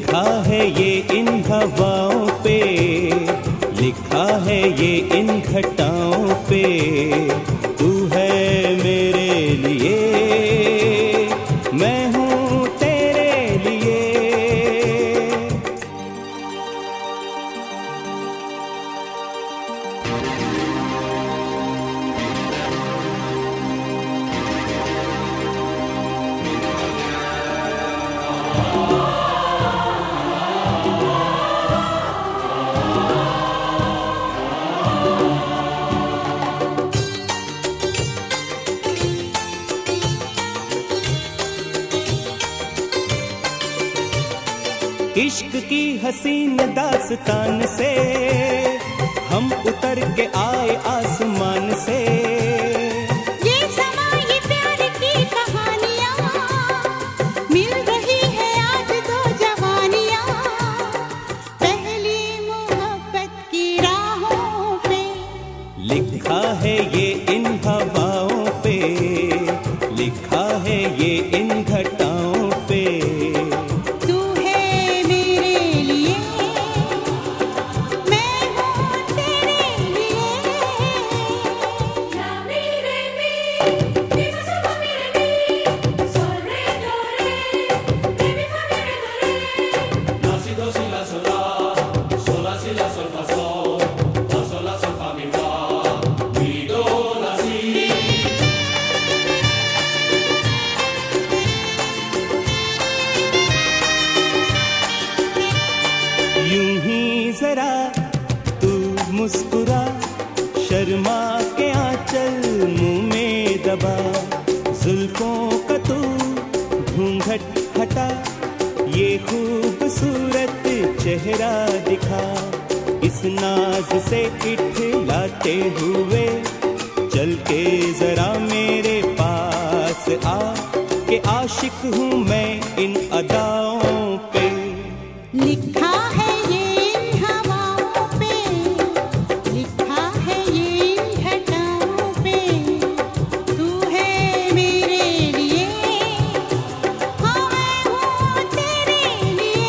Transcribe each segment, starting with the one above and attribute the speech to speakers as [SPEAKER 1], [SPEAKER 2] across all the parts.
[SPEAKER 1] लिखा है ये इन हवाओं पे, लिखा है ये इन घटाओं पे, तू है मेरे लिए, मैं हूँ तेरे लिए। इश्क की हसीन दास्तान से हम उतर के आए आसमान से,
[SPEAKER 2] ये समा ये प्यार की कहानियाँ, मिल रही है आज दो जवानियाँ, पहली मोहब्बत की राहों पे।
[SPEAKER 1] लिखा है ये इन हवाओं पे, लिखा है ये इन घटाओं पे, जरा तू मुस्कुरा, शर्मा के आंचल मुंह में दबा, जुल्फों का तू घूंघट हटा, ये खूबसूरत चेहरा दिखा, इस नाज से इठलाते हुए चल के जरा मेरे पास आ, के आशिक हूँ मैं इन अदाओं पे।
[SPEAKER 2] लिखा है ये इन हवाओं पे, लिखा है ये इन घटाओं पे, तू है मेरे लिए, हाँ मैं हूँ तेरे लिए।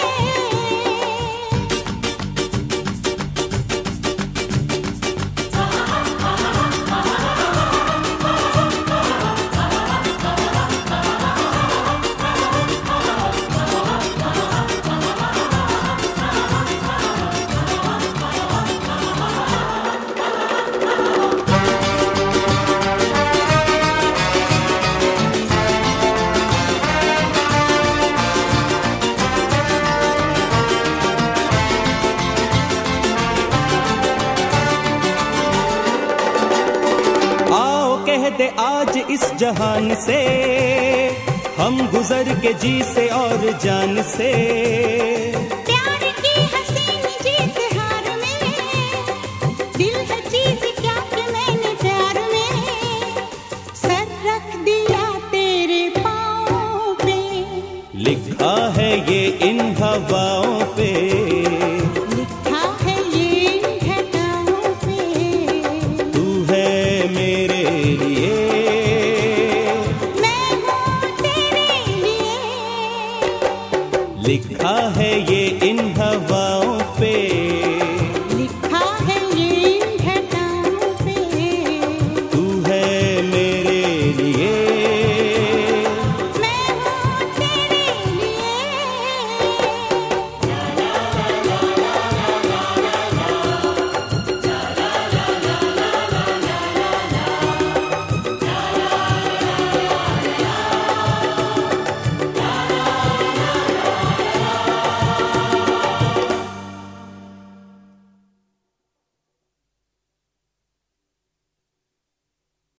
[SPEAKER 1] कह दे आज इस जहान से, हम गुजर के जी से और जान से,
[SPEAKER 2] प्यार की हसीन जीत हार में, दिल है चीज क्या कि मैंने प्यार में सर रख दिया तेरे पाँव पे।
[SPEAKER 1] लिखा है ये इन हवाओं पे,
[SPEAKER 2] लिखा है ये इन घटाओं पे,
[SPEAKER 1] तू है मेरे लिए,
[SPEAKER 2] मैं हूँ तेरे लिए।
[SPEAKER 1] लिखा है ये